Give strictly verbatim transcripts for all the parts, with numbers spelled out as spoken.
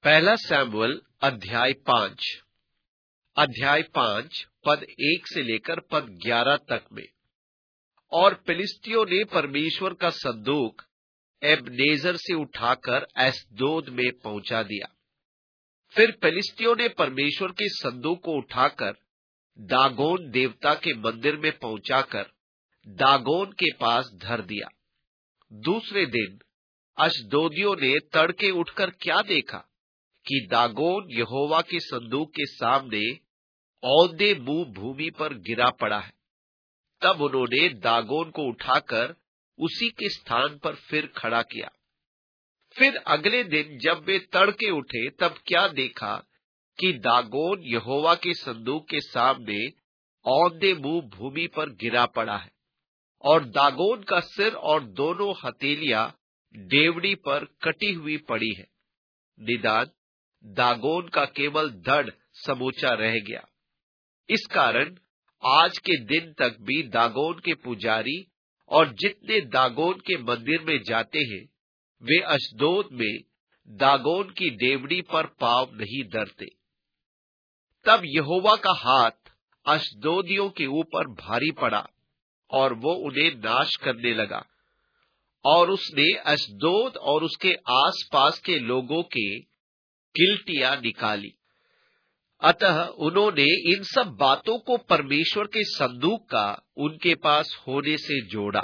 पहला सैमुअल अध्याय पांच अध्याय पांच पद एक से लेकर पद ग्यारह तक में। और फिलिस्तियों ने परमेश्वर का संदूक एबनेजर से उठाकर एसदोद में पहुंचा दिया। फिर फिलिस्तियों ने परमेश्वर के संदूक को उठाकर दागोन देवता के मंदिर में पहुंचाकर दागोन के पास धर दिया। दूसरे दिन अशदोदियों ने तड़के उठकर क्या देखा कि दागोन यहोवा के संदूक के सामने औंधे मुंह भूमि पर गिरा पड़ा है। तब उन्होंने दागोन को उठाकर उसी के स्थान पर फिर खड़ा किया। फिर अगले दिन जब वे तड़के उठे तब क्या देखा कि दागोन यहोवा के संदूक के सामने औंधे मुंह भूमि पर गिरा पड़ा है, और दागोन का सिर और दोनों हथेलियां डेवढ़ी पर कटी हुई पड़ी है। निदान दागोन का केवल धड़ समूचा रह गया। इस कारण आज के दिन तक भी दागोन के पुजारी और जितने दागोन के मंदिर में जाते हैं वे अशदोद में दागोन की डेवढ़ी पर पांव नहीं धरते। तब यहोवा का हाथ अशदोदियों के ऊपर भारी पड़ा और वो उन्हें नाश करने लगा, और उसने अशदोद और उसके आसपास के लोगों के गिलटियां निकाली। अतः उन्होंने इन सब बातों को परमेश्वर के संदूक का उनके पास होने से जोड़ा।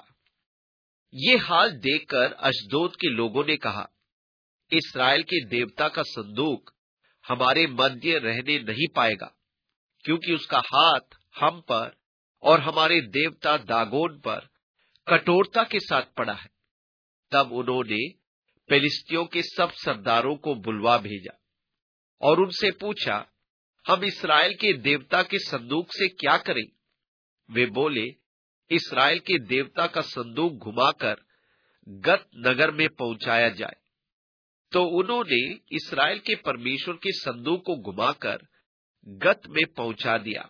ये हाल देखकर अशदोद के लोगों ने कहा, इस्राएल के देवता का संदूक हमारे मध्य रहने नहीं पाएगा, क्योंकि उसका हाथ हम पर और हमारे देवता दागोन पर कठोरता के साथ पड़ा है। तब उन्होंने फिलिस्तियों के सब सरदारों को बुलवा भेजा और उनसे पूछा, हम इस्राएल के देवता के संदूक से क्या करें? वे बोले, इस्राएल के देवता का संदूक घुमाकर गत नगर में पहुंचाया जाए। तो उन्होंने इस्राएल के परमेश्वर के संदूक को घुमाकर गत में पहुंचा दिया।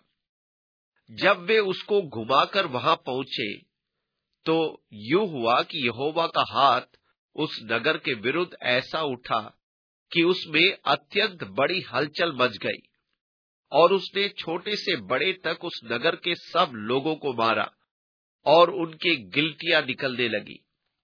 जब वे उसको घुमाकर वहां पहुंचे तो यूं हुआ कि यहोवा का हाथ उस नगर के विरुद्ध ऐसा उठा कि उसमें अत्यंत बड़ी हलचल मच गई, और उसने छोटे से बड़े तक उस नगर के सब लोगों को मारा और उनके गिलटियां निकलने लगी।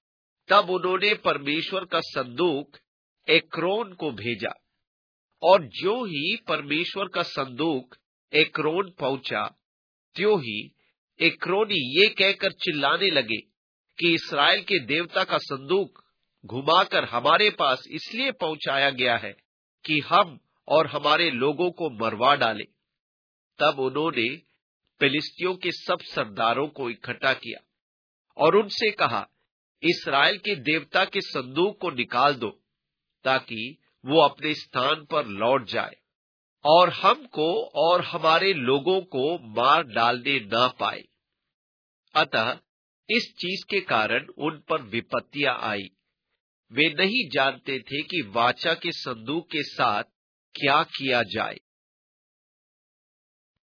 तब उन्होंने परमेश्वर का संदूक एक्रोन को भेजा, और जो ही परमेश्वर का संदूक एक्रोन पहुंचा त्यों ही एक्रोनी ये कहकर चिल्लाने लगे कि इस्राएल के देवता का संदूक घुमाकर हमारे पास इसलिए पहुंचाया गया है कि हम और हमारे लोगों को मरवा डाले। तब उन्होंने फिलिस्तियों के सब सरदारों को इकट्ठा किया और उनसे कहा, इस्राएल के देवता के संदूक को निकाल दो, ताकि वो अपने स्थान पर लौट जाए और हमको और हमारे लोगों को मार डालने न पाए। अतः इस चीज के कारण उन पर विपत्तियां आई। वे नहीं जानते थे कि वाचा के संदूक के साथ क्या किया जाए।